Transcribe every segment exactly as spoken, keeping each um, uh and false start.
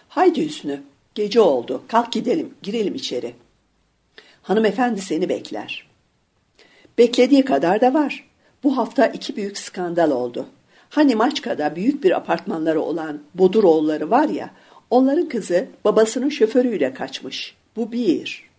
Haydi Hüsnü, gece oldu. Kalk gidelim, girelim içeri. Hanımefendi seni bekler. Beklediği kadar da var. Bu hafta iki büyük skandal oldu. Hani Maçka'da büyük bir apartmanları olan Boduroğulları var ya, onların kızı babasının şoförüyle kaçmış. Bu bir.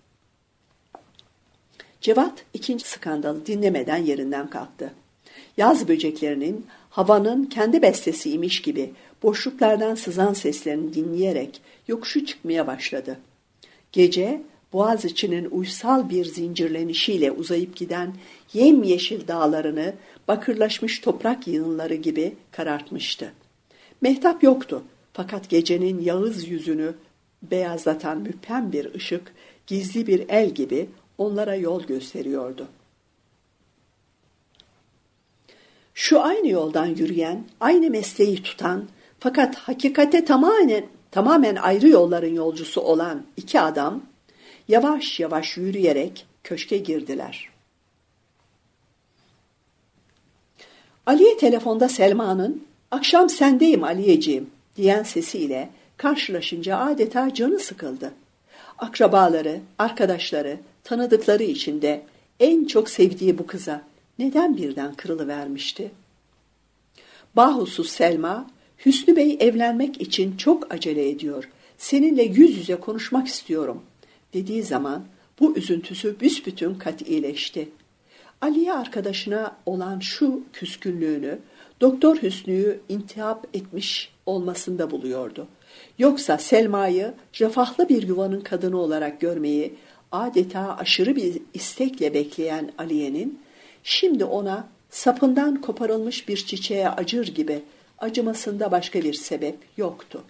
Cevat ikinci skandalı dinlemeden yerinden kalktı. Yaz böceklerinin, havanın kendi bestesiymiş gibi boşluklardan sızan seslerini dinleyerek yokuşu çıkmaya başladı. Gece, Boğaziçi'nin uysal bir zincirlenişiyle uzayıp giden yemyeşil dağlarını bakırlaşmış toprak yığınları gibi karartmıştı. Mehtap yoktu, fakat gecenin yağız yüzünü beyazlatan müphem bir ışık, gizli bir el gibi onlara yol gösteriyordu. Şu aynı yoldan yürüyen, aynı mesleği tutan, fakat hakikate tamamen, tamamen ayrı yolların yolcusu olan iki adam, yavaş yavaş yürüyerek köşke girdiler. Aliye telefonda Selma'nın "Akşam sendeyim Aliyeciğim" diyen sesiyle karşılaşınca adeta canı sıkıldı. Akrabaları, arkadaşları, tanıdıkları içinde en çok sevdiği bu kıza neden birden kırılıvermişti? Bahusus Selma, "Hüsnü Bey evlenmek için çok acele ediyor. Seninle yüz yüze konuşmak istiyorum" dediği zaman bu üzüntüsü büsbütün katileşti. Aliye arkadaşına olan şu küskünlüğünü Doktor Hüsnü'yü intihap etmiş olmasında buluyordu. Yoksa Selma'yı refahlı bir yuvanın kadını olarak görmeyi adeta aşırı bir istekle bekleyen Aliye'nin şimdi ona sapından koparılmış bir çiçeğe acır gibi acımasında başka bir sebep yoktu.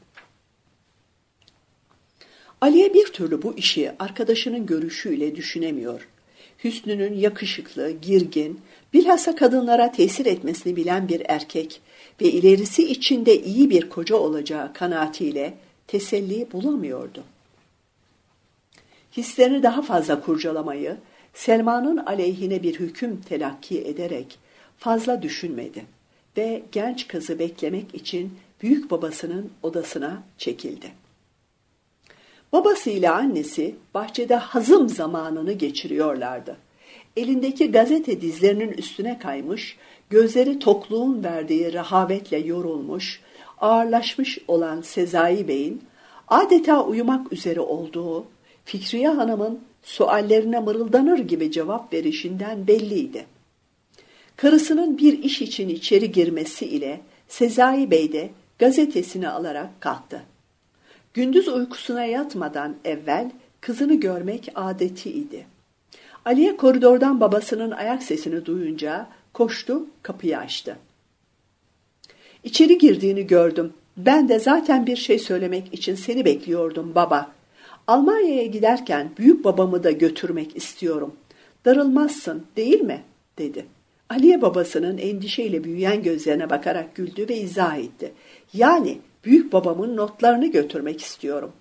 Aliye bir türlü bu işi arkadaşının görüşüyle düşünemiyor. Hüsnü'nün yakışıklı, girgin, bilhassa kadınlara tesir etmesini bilen bir erkek ve ilerisi içinde iyi bir koca olacağı kanaatiyle teselli bulamıyordu. Hislerini daha fazla kurcalamayı, Selma'nın aleyhine bir hüküm telakki ederek fazla düşünmedi ve genç kızı beklemek için büyük babasının odasına çekildi. Babasıyla annesi bahçede hazım zamanını geçiriyorlardı. Elindeki gazete dizlerinin üstüne kaymış, gözleri tokluğun verdiği rehavetle yorulmuş, ağırlaşmış olan Sezai Bey'in adeta uyumak üzere olduğu, Fikriye Hanım'ın suallerine mırıldanır gibi cevap verişinden belliydi. Karısının bir iş için içeri girmesi ile Sezai Bey de gazetesini alarak kalktı. Gündüz uykusuna yatmadan evvel kızını görmek adetiydi. Aliye koridordan babasının ayak sesini duyunca koştu, kapıyı açtı. "İçeri girdiğini gördüm. Ben de zaten bir şey söylemek için seni bekliyordum baba. Almanya'ya giderken büyük babamı da götürmek istiyorum. Darılmazsın, değil mi?" dedi. Aliye babasının endişeyle büyüyen gözlerine bakarak güldü ve izah etti. "Yani büyük babamın notlarını götürmek istiyorum."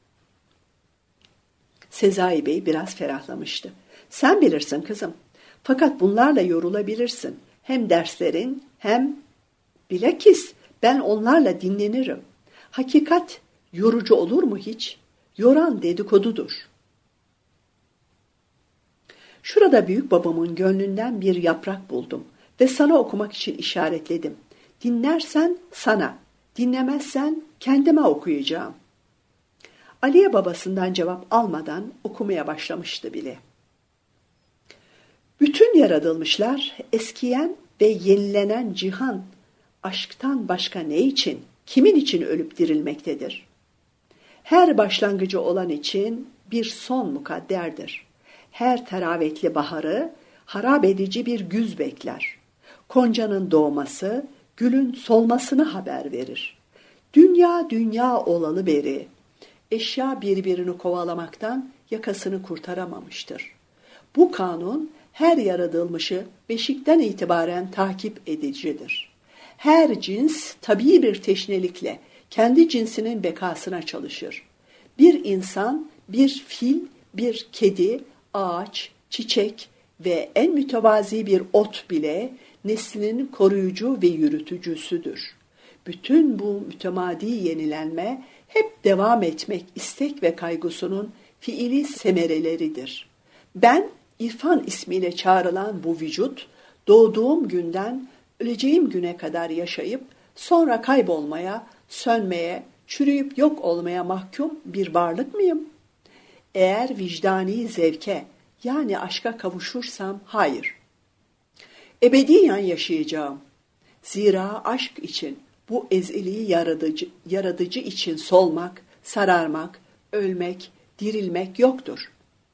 Sezai Bey biraz ferahlamıştı. "Sen bilirsin kızım. Fakat bunlarla yorulabilirsin. Hem derslerin hem bilakis ben onlarla dinlenirim. Hakikat yorucu olur mu hiç? Yoran dedikodudur." "Şurada büyük babamın gönlünden bir yaprak buldum ve sana okumak için işaretledim. Dinlersen sana, dinlemezsen kendime okuyacağım." Aliye babasından cevap almadan okumaya başlamıştı bile. "Bütün yaratılmışlar eskiyen ve yenilenen cihan, aşktan başka ne için, kimin için ölüp dirilmektedir? Her başlangıcı olan için bir son mukadderdir. Her teravetli baharı harap edici bir güz bekler. Koncanın doğması, gülün solmasını haber verir. Dünya dünya olalı beri, eşya birbirini kovalamaktan yakasını kurtaramamıştır. Bu kanun her yaratılmışı beşikten itibaren takip edicidir. Her cins tabii bir teşnelikle kendi cinsinin bekasına çalışır. Bir insan, bir fil, bir kedi, ağaç, çiçek ve en mütevazi bir ot bile neslinin koruyucu ve yürütücüsüdür. Bütün bu mütemadi yenilenme hep devam etmek istek ve kaygusunun fiili semereleridir. Ben, irfan ismiyle çağrılan bu vücut, doğduğum günden öleceğim güne kadar yaşayıp sonra kaybolmaya, sönmeye, çürüyüp yok olmaya mahkum bir varlık mıyım? Eğer vicdani zevke, yani aşka kavuşursam hayır. Ebediyen yaşayacağım. Zira aşk için, bu ezeli yaratıcı, yaratıcı için solmak, sararmak, ölmek, dirilmek yoktur.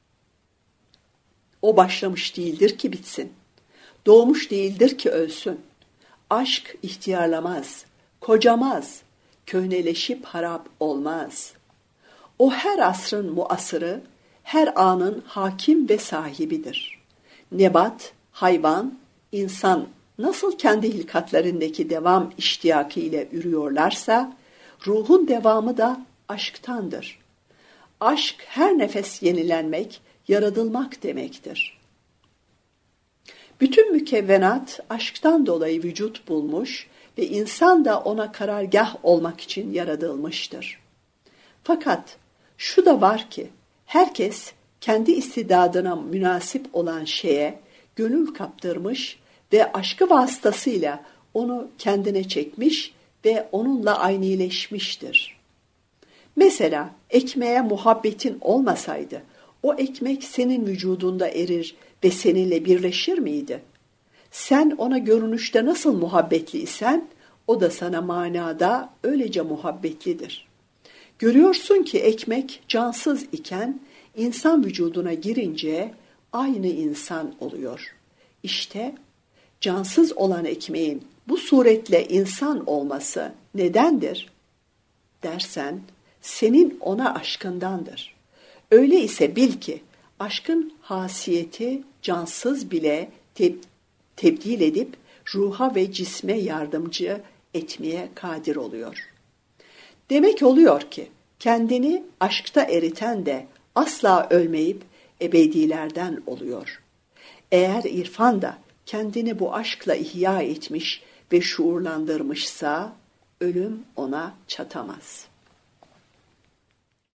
O başlamış değildir ki bitsin. Doğmuş değildir ki ölsün. Aşk ihtiyarlamaz, kocamaz, köhneleşip harap olmaz. O her asrın muasırı, her anın hakim ve sahibidir. Nebat, hayvan, insan nasıl kendi hilkatlarındaki devam iştiyakı ile ürüyorlarsa, ruhun devamı da aşktandır. Aşk her nefes yenilenmek, yaratılmak demektir. Bütün mükevvenat aşktan dolayı vücut bulmuş ve insan da ona karargah olmak için yaratılmıştır. Fakat şu da var ki, herkes kendi istidadına münasip olan şeye gönül kaptırmış ve aşkı vasıtasıyla onu kendine çekmiş ve onunla aynileşmiştir. Mesela ekmeğe muhabbetin olmasaydı, o ekmek senin vücudunda erir ve seninle birleşir miydi? Sen ona görünüşte nasıl muhabbetliysen, o da sana manada öylece muhabbetlidir. Görüyorsun ki ekmek cansız iken, insan vücuduna girince aynı insan oluyor. İşte cansız olan ekmeğin bu suretle insan olması nedendir? Dersen, senin ona aşkındandır. Öyle ise bil ki, aşkın hasiyeti cansız bile teb- tebdil edip ruha ve cisme yardımcı etmeye kadir oluyor. Demek oluyor ki, kendini aşkta eriten de asla ölmeyip ebedilerden oluyor. Eğer irfan da kendini bu aşkla ihya etmiş ve şuurlandırmışsa, ölüm ona çatamaz.